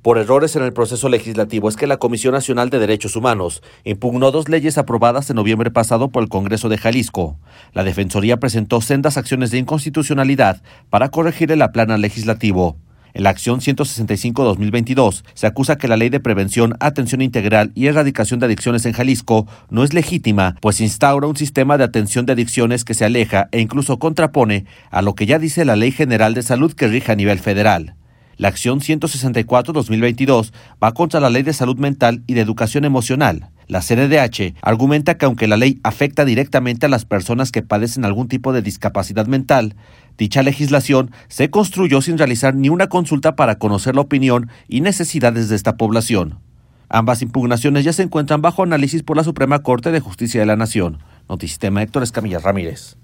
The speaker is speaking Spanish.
por errores en el proceso legislativo es que la Comisión Nacional de Derechos Humanos impugnó 2 leyes aprobadas en noviembre pasado por el Congreso de Jalisco. La Defensoría presentó sendas acciones de inconstitucionalidad para corregir el aplana legislativo. En la acción 165-2022 se acusa que la Ley de Prevención, Atención Integral y Erradicación de Adicciones en Jalisco no es legítima, pues instaura un sistema de atención de adicciones que se aleja e incluso contrapone a lo que ya dice la Ley General de Salud que rige a nivel federal. La acción 164-2022 va contra la Ley de Salud Mental y de Educación Emocional. La CNDH argumenta que aunque la ley afecta directamente a las personas que padecen algún tipo de discapacidad mental, dicha legislación se construyó sin realizar ni una consulta para conocer la opinión y necesidades de esta población. Ambas impugnaciones ya se encuentran bajo análisis por la Suprema Corte de Justicia de la Nación. Notisistema, Héctor Escamilla Ramírez.